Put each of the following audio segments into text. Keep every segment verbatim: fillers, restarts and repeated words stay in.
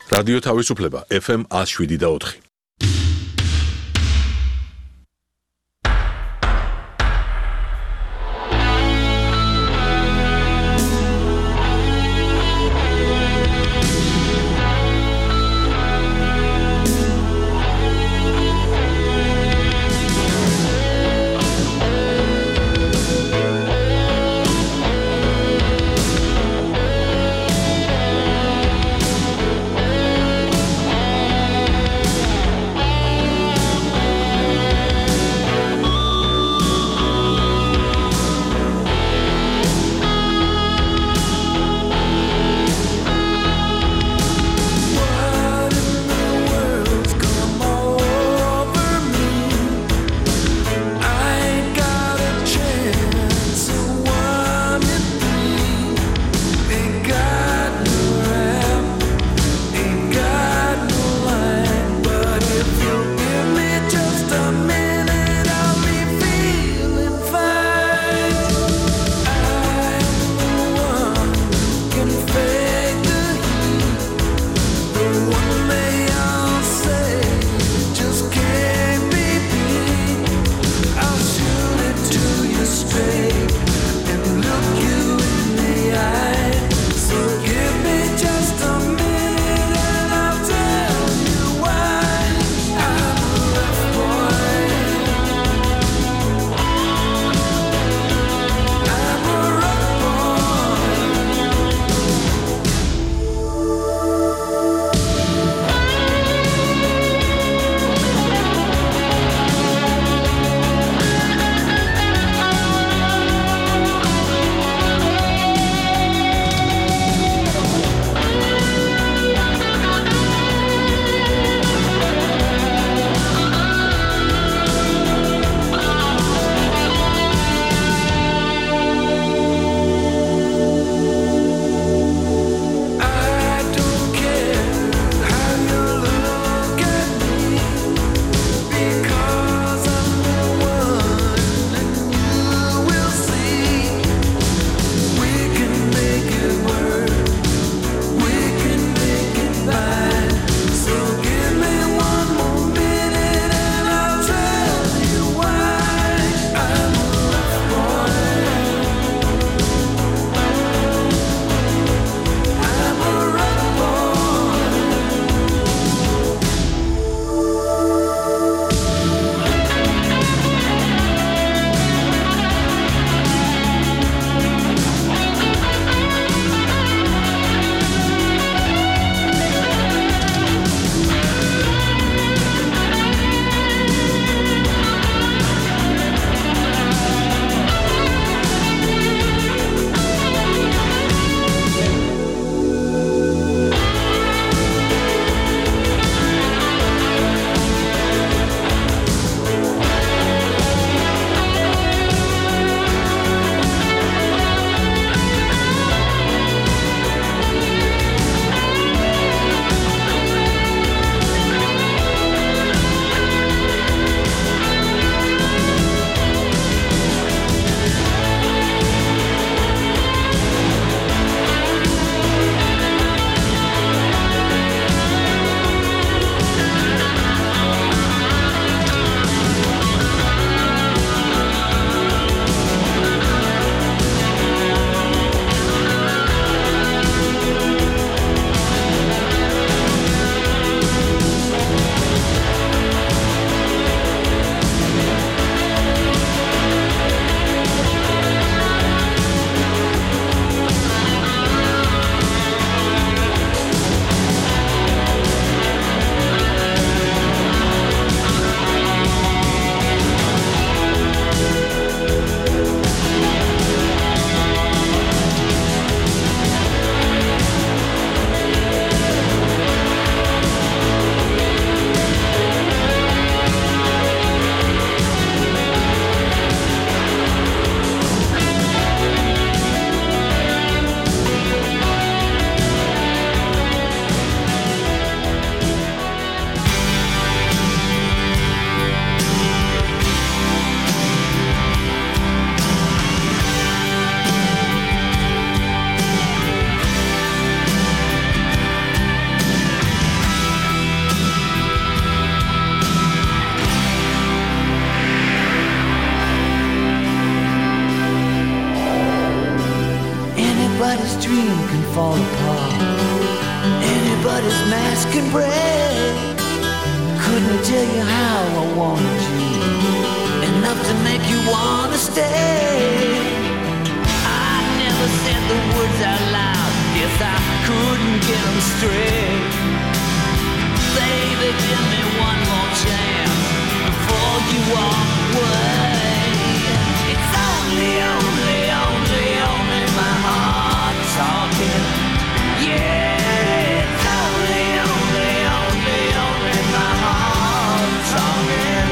რადიო თავისუფლება ეფ ემ one oh seven და four. apart. Anybody's mask and break. Couldn't tell you how I wanted you, enough to make you wanna stay. I never said the words out loud, guess I couldn't get them straight. Baby, give me one more chance before you walk away. It's only, only, only, only my heart talking. Yeah, it's only, only, only, only my heart talking.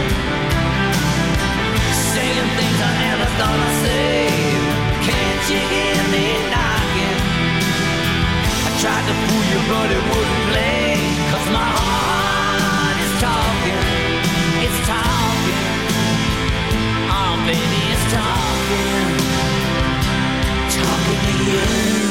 Saying things I never thought I'd say. Can't you hear me knocking? I tried to fool you but it wouldn't play. Cause my heart is talking. It's talking. Oh baby, it's talking. Talking to you.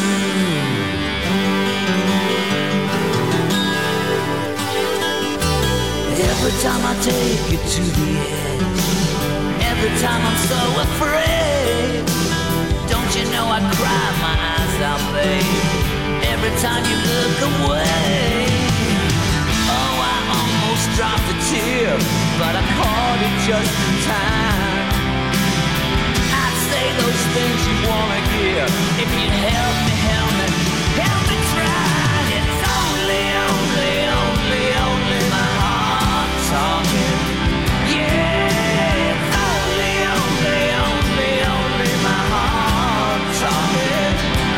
Every time I take you to the edge, every time I'm so afraid, don't you know I cry my eyes out, babe, every time you look away. Oh, I almost dropped a tear, but I caught it just in time. I'd say those things you wanna hear if you'd help me, help me, help me try. It's only, only, only, only my heart talking. Yeah, it's only, only, only, only my heart talking.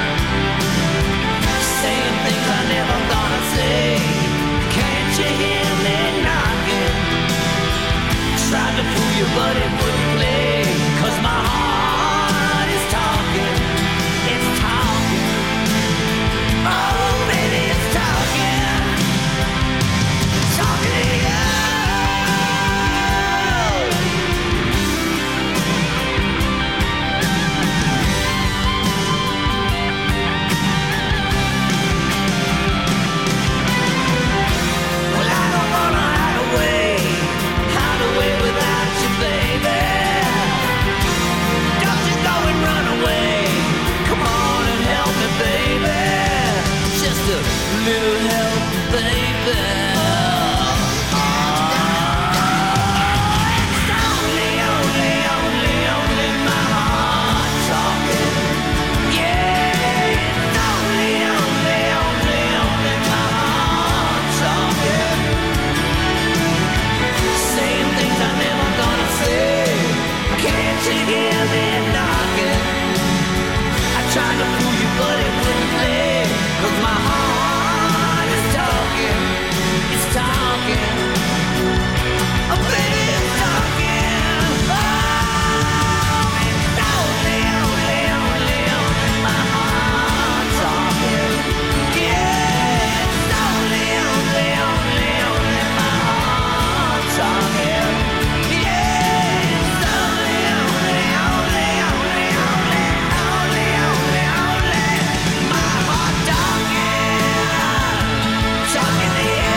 Saying things I never thought I'd say. Can't you hear me knocking? Tried to fool you but it wouldn't play. Cause my heart is talking. It's talking. Oh baby, it's talking. Talking to you. Well, I don't wanna hide away, hide away without you, baby. Don't you go and run away. Come on and help me, baby. Just a little help, baby. It's only, only, only, only my heart talking. Yeah, it's only, only, only, only my heart talking. Saying things I never gonna say. Can't you hear me knocking? I tried to fool you but it wouldn't play. Cause my heart is talking. It's talking. Oh baby, it's talking. Oh, it's only, only, only, only my heart talking. Yeah, it's only, only, only, only my heart talking. Yeah, it's only, only, only, only, only, only, only, only my heart talking. Talking to you.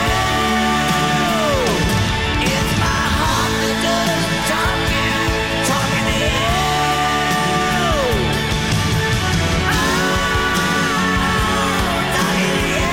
It's my heart that does talking. Talking to you. Oh, talking to you.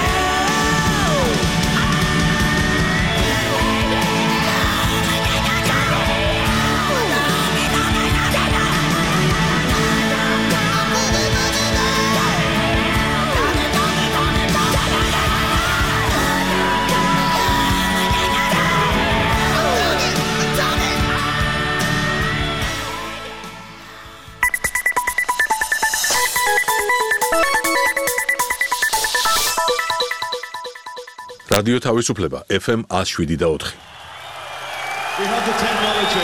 რადიო თავისუფლება ეფ ემ one oh seven და four. We have the technology.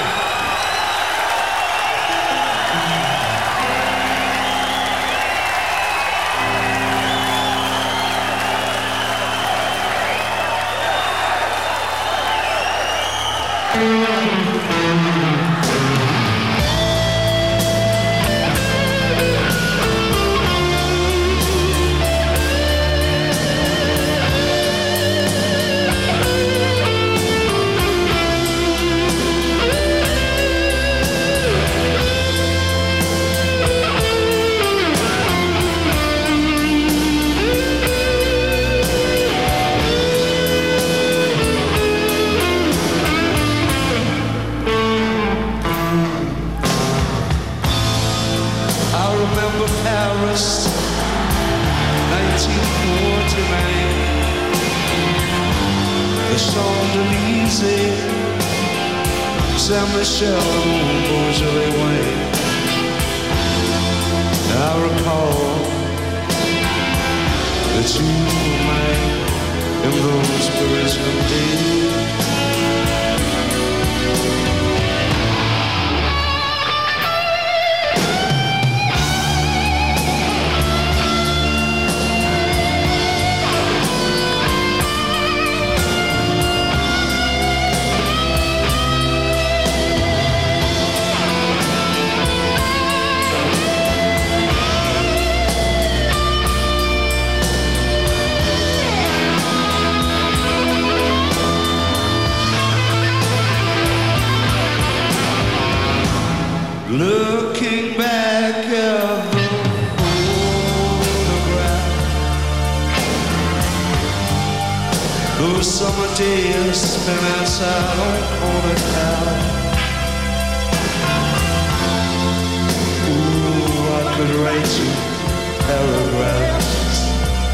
the Champs-Élysées, Saint-Michel, Beaujolais way. I recall that you were mine in those Parisian days. Looking back at the photograph, those summer days spent outside on corner town. Ooh, I could write you paragraphs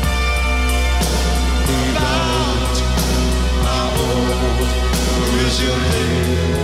about my old Parisian days.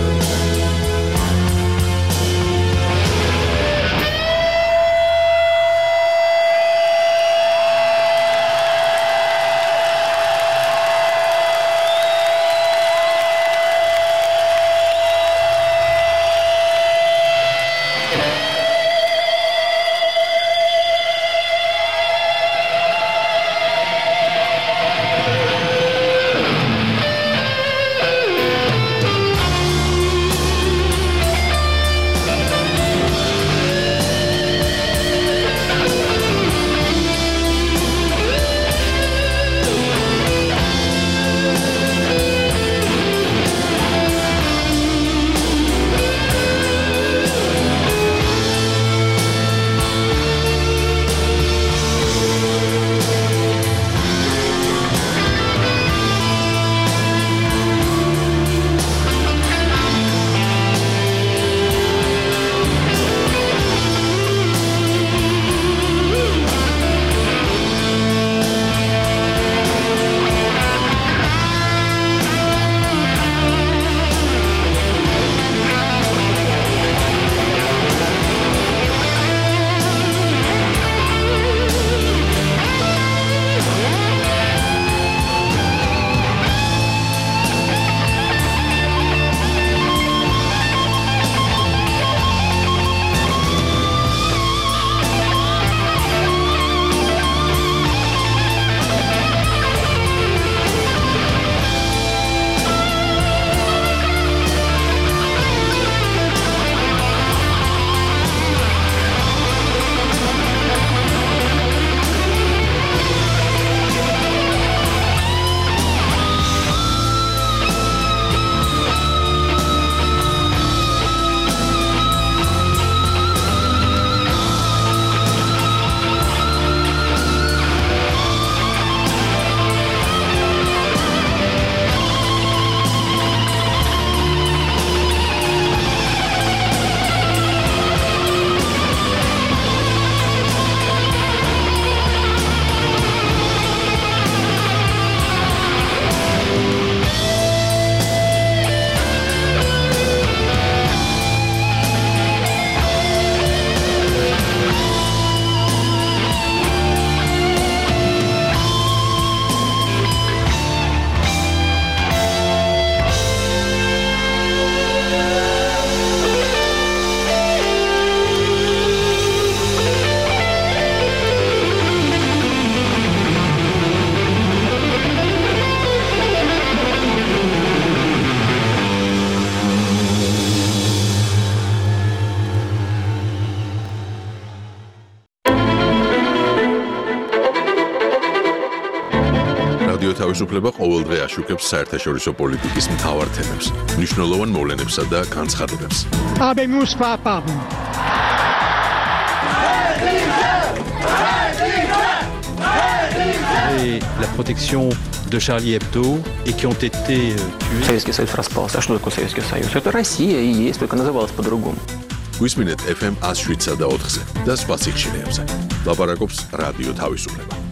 რადიო თავისუფლება ყოველდღე აშუქებს საერთაშორისო პოლიტიკის მთავარ თემებს, მნიშვნელოვან მოვლენებსა და განცხადებებს. Habemus papam. Et la protection de Charlie Hebdo et qui ont été tués. Советский Союз распался. А что такое Советский Союз? Это Россия и есть, только называлась по-другому. გვისმინეთ ეფ ემ one oh seven და ოთხზე და სხვა სიხშირეებზე. ლაპარაკობს რადიო თავისუფლება.